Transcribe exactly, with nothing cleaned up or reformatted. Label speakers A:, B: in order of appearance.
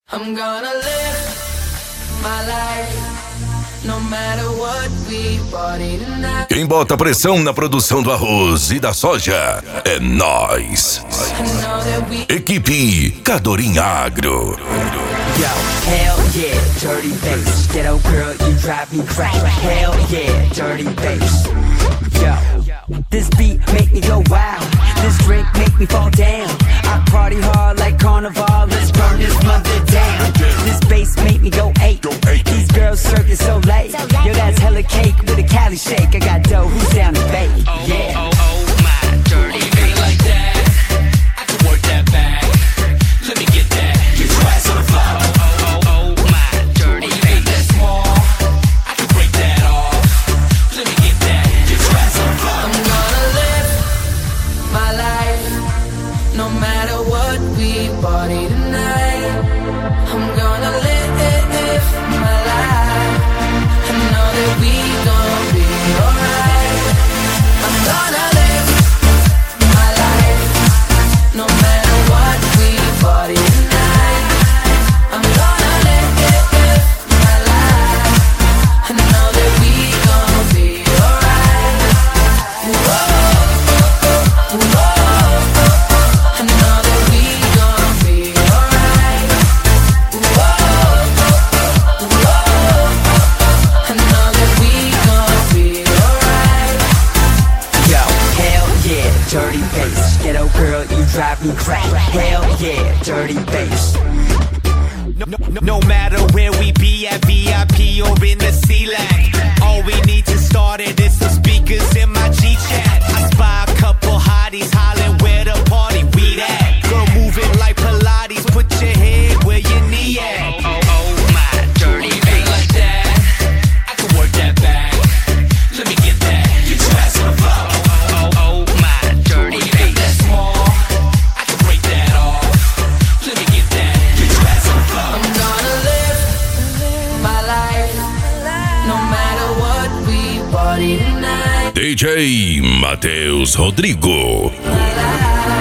A: I'm gonna live my life, no matter what we party tonight.
B: Quem bota pressão na produção do arroz e da soja é nós. Equipe Cadorim Agro.
C: Yo, hell yeah, dirty bass. Ghetto girl, you drive me crazy. Hell yeah, dirty bass. Yo, this beat make me go wild. This drink make me fall down. I party hard like carnival. Let's burn this mother down. This bass make me go eight. These girls circus so late. Yo, that's hella cake with a Cali shake. I got dough, who's down to bake? Yeah.
A: Oh, oh, oh, my dirty bass. Like that, I can work that back. Let me get that. Get your ass on the floor. Oh, oh, oh, my dirty bass. That small, I can break that off. Let me get that. Get your ass on the floor. I'm gonna live my life, no matter what we party tonight. I'm gonna live my life. I know that we gon' be alright. I'm gonna live my life, no matter what we party tonight. I'm gonna live my life. I know that we gon' be alright. Whoa, whoa, I know that we gon' be alright. Whoa, whoa, I know that we gon' be alright.
C: Yo, hell yeah, dirty bass. Ghetto girl, you drive me crazy. Hell yeah, dirty bass.
D: No, no, no matter where we be at V I P or in the C-Lac, all we need to start it is some speakers in my G-Chat. I spy a couple hotties hollering where the party we at. Girl moving like Pilates, put your head where your knee at.
A: Oh, oh, oh, my dirty bass. Like that, I can work that back. Let me get that. Get your ass on the floor. Oh, oh, oh, my dirty bass. That small, I can break that off. Let me get that. Get your ass on the floor. I'm gonna live my life, no matter what we party tonight.
B: D J Matheus Rodrigo.
A: My life.